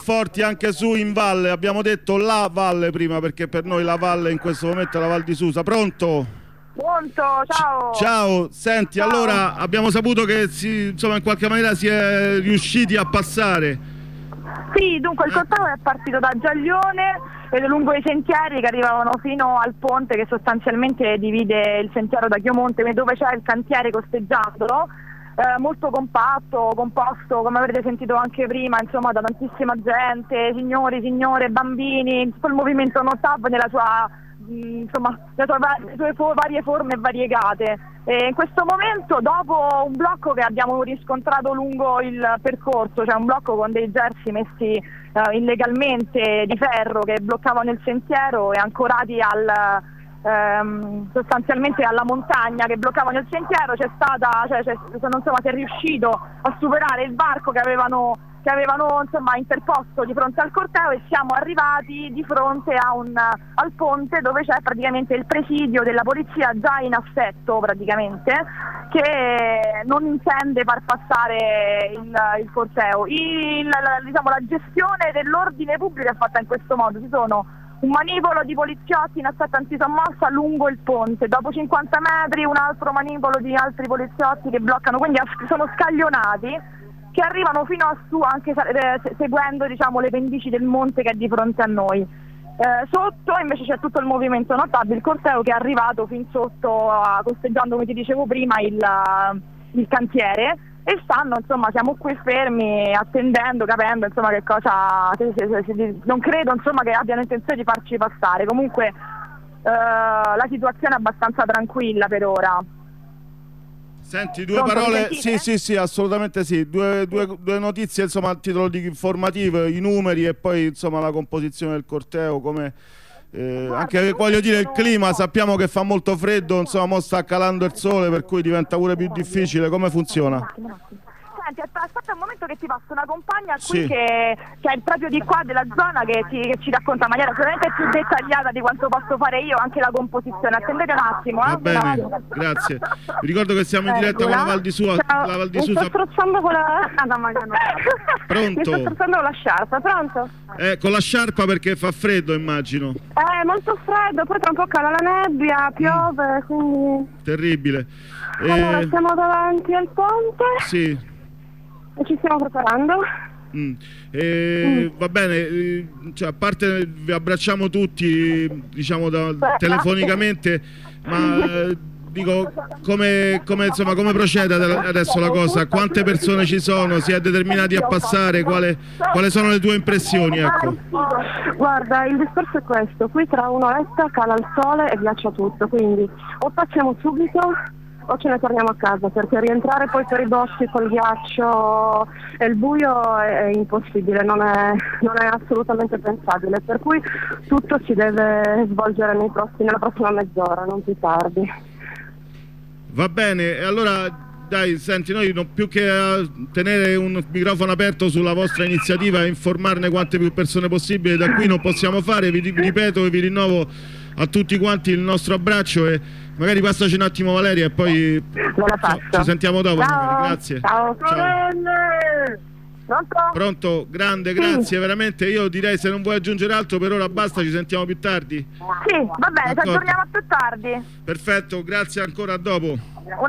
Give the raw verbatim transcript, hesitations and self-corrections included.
forti anche su in valle, abbiamo detto la valle prima perché per noi la valle in questo momento è la Val di Susa. Pronto? Pronto, ciao. Ciao, senti, ciao. Allora abbiamo saputo che si, insomma, in qualche maniera si è riusciti a passare. Sì, dunque il corteo è partito da Giaglione e lungo i sentieri che arrivavano fino al ponte che sostanzialmente divide il sentiero da Chiomonte, dove c'è il cantiere costeggiandolo, eh, molto compatto, composto, come avrete sentito anche prima, insomma, da tantissima gente, signori, signore, bambini, tutto il movimento NOTAV nella sua, insomma, le sue, le sue varie forme variegate. E in questo momento, dopo un blocco che abbiamo riscontrato lungo il percorso, cioè un blocco con dei gersi messi eh, illegalmente di ferro che bloccavano il sentiero e ancorati al, ehm, sostanzialmente alla montagna che bloccavano il sentiero, c'è stata, cioè, c'è, insomma, si è riuscito a superare il varco che avevano che avevano insomma interposto di fronte al corteo e siamo arrivati di fronte a un, al ponte dove c'è praticamente il presidio della polizia già in assetto praticamente, che non intende far passare il, il corteo. Il, la, diciamo, la gestione dell'ordine pubblico è fatta in questo modo: ci sono un manipolo di poliziotti in assetto antisommossa lungo il ponte, dopo cinquanta metri un altro manipolo di altri poliziotti che bloccano, quindi sono scaglionati, che arrivano fino a su anche eh, seguendo, diciamo, le pendici del monte che è di fronte a noi. Eh, sotto invece c'è tutto il movimento notabile, il corteo che è arrivato fin sotto, uh, costeggiando, come ti dicevo prima, il, uh, il cantiere, e stanno, insomma, siamo qui fermi attendendo, capendo, insomma, che cosa, se, se, se, se, non credo, insomma, che abbiano intenzione di farci passare. Comunque uh, la situazione è abbastanza tranquilla per ora. Senti, due Pronto, parole, sì sì sì, assolutamente sì, due, due, due notizie, insomma, a titolo di informativo, i numeri e poi, insomma, la composizione del corteo, come eh, anche, voglio dire, il clima, sappiamo che fa molto freddo, insomma, mo sta calando il sole, per cui diventa pure più difficile, come funziona? Senti, aspetta un momento che ti passo una compagna qui sì. che, che è proprio di qua della zona che, ti, che ci racconta in maniera sicuramente più dettagliata di quanto posso fare io anche la composizione. Attendete un attimo. Eh? Va bene, no. Grazie. Vi ricordo che siamo in diretta eh, con la Val di Susa. Ciao. La Val di Mi Susa. sto strozzando con la... Pronto? Mi sto strozzando con la sciarpa, pronto? Eh, con la sciarpa perché fa freddo, immagino. Eh, molto freddo, poi tra un po' cala la nebbia, piove, mm. quindi... Terribile. Allora, eh... siamo davanti al ponte. Sì. E ci stiamo preparando. Mm. Eh, mm. Va bene, cioè, a parte vi abbracciamo tutti, diciamo, da, telefonicamente, ma dico, come, come, insomma, come procede adesso la cosa? Quante persone ci sono? Si è determinati a passare? Quale, quali sono le tue impressioni? Ecco. Guarda, il discorso è questo: qui tra un'oretta cala il sole e ghiaccia tutto, quindi o passiamo subito o ce ne torniamo a casa, perché rientrare poi per i boschi col ghiaccio e il buio è, è impossibile, non è, non è assolutamente pensabile, per cui tutto si deve svolgere nei prossimi, nella prossima mezz'ora, non più tardi. Va bene, allora dai, senti, noi non più che a tenere un microfono aperto sulla vostra iniziativa e informarne quante più persone possibile, da qui non possiamo fare, vi, vi ripeto e vi rinnovo a tutti quanti il nostro abbraccio e magari passaci un attimo Valeria e poi so, ci sentiamo dopo. Ciao. Grazie. Ciao. Ciao. Pronto? Pronto? Grande, grazie, sì. Veramente io direi, se non vuoi aggiungere altro per ora basta, ci sentiamo più tardi. Sì, va bene, ci aggiorniamo più tardi. Perfetto, grazie ancora, a dopo.